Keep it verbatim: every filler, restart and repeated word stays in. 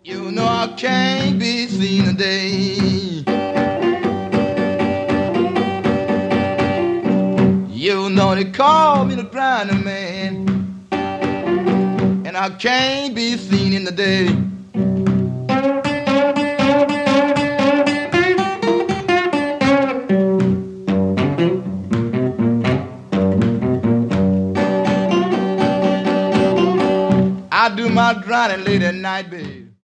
You know I can't be seen today. You know they call me the grinder man, and I can't be seen in the day. I do my grinding late at night, babe.